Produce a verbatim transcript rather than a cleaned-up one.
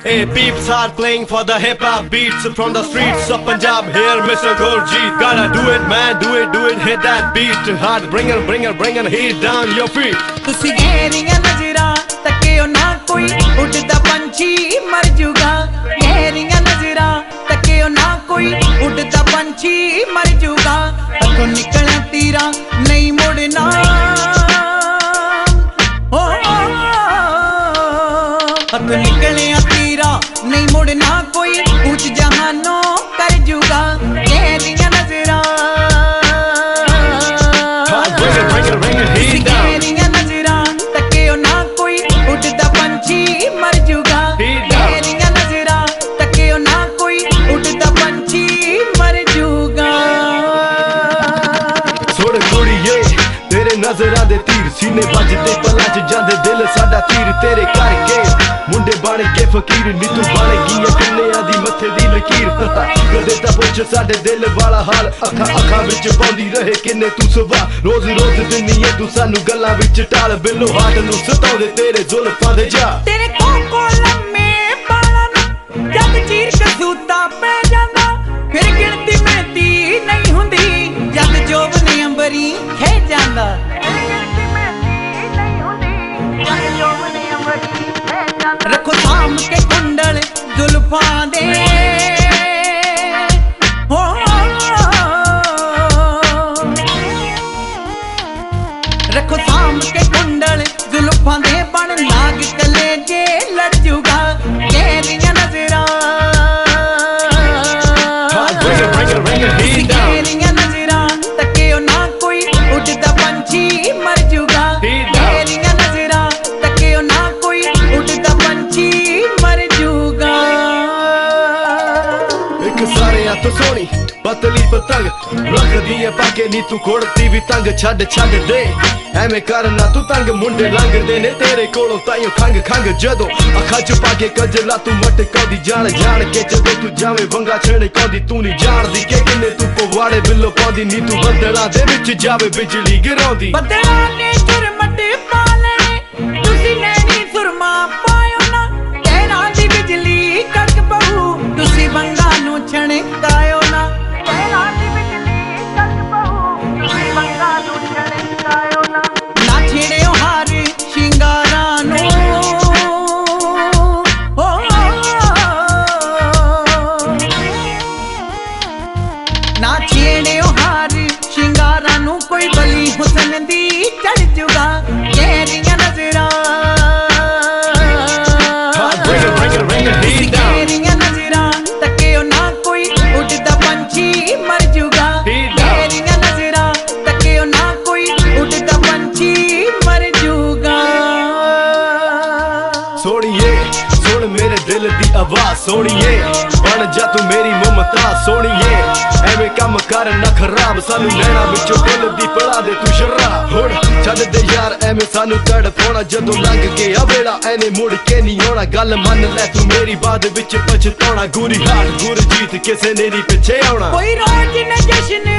Hey, peeps are playing for the hip-hop beats from the streets of Punjab. Here, Mister Gurjeet, gotta do it, man, do it, do it. Hit that beat hard, bring it, bring it, bring it. Heat down your feet. तुसी गहरियां नजरां तकियो ना कोई उड़दा पंछी मर जूगा। गहरियां नजरां तकियो ना कोई उड़दा पंछी मर जूगा। हथों निकले तीरा नहीं मुड़ना, हथों निकले तीरा नहीं मुड़ना, कोई ऊंच जहानों कर जूगा। गहरियां नजरां गहरियां नजरां तकियो ना कोई उड़दा पंछी मर जूगा। गहरियां नजरां तकियो ना कोई उड़दा पंछी मर जूगा। छोड़ कुड़िए तेरे नजरां दे तीर सीने बजदे पलां च जांदे दिल साडा तीर तेरे करके मुंडे बन के फकीर नी तू बन गई कन्नियां दी मत्थे दी लकीर। कदे तां पुछ साडे दिल वाला हाल अखां अखां विच पाउंदी रहे किन्ने तू सवा रोज रोज दिन्नी तू सानू गल्लां विच टाल बिलो हाट नू सताउंदे तेरे जुल्फां दे जा। तेरे कोको लम्मे बालां नू जद चीर के सूता पै जांदा, फिर गिणती मिणती नहीं हुंदी जद जोबन अंबरी खे जांदा। रखो थाम के कुंडल जुल्फां दे, हो रखो थाम के कुंडल जुल्फां दे बन नाग कलेजे लड़ जूगा। गहरियां नजरां गहरियां नजरां तकियो ना कोई उड़दा पंछी मर जूगा। गहरियां नजरां तकियो ना कोई उड़दा पंछी मर जूगा। एक सारे हथ सोनी पतली पतंग रख दिए पाके नी तू कोड़ती भी तंग छड़ छड़ दे एवें करना तू तंग मुंडे लंघदे ने तेरे कोलों ताइयों खंग खंग जदों अखां च पाके कजला तू मटकाउंदी जान जान के जदों तू जावे वंगा छणकाउंदी तू नहीं जानदी के किन्ने तू पवाड़े बिल्लो पाउंदी नी तू बदलां दे विच जावे बिजली गिराउंदी। बदलां ने झुरमट पा लेने तुसी नैनी सुरमा पायो ना, तेरा दी बिजली कड़क पहू तुसी वंगा नू छणकायो ना। तेरा दी बिजली कड़क पहू तुसी वंगा नू छणकायो ना। ना छेड़ियो हार शिंगारां नू, ना छेड़ियो हार शिंगारां नू कोई बली हुसन दी चढ़ जूगा। गहरियां नजरां गहरियां नजरां तकियो ना कोई उड़दा पंछी मर जूगा। गहरियां नजरां तकियो ना कोई उड़दा पंछी मर जूगा। सोनिए सुन मेरे दिल दी आवाज सोनिए बन जा तू मेरी मुमताज सोनिए एवें कम कर ना खराब सानू नैना विचों दिल दी पड़ा दे तू शराब। हुण छड्ड दे यार एवें सानू तड़फाउणा जदों लंघ के आ वेला एने मुड़ के नहीं आउणा गल मन लै तू मेरी बाद विच पछताउणा। गुरी हाट गुरजीत किसे ने नहीं पिछे आउणा। कोई रोज न जश्न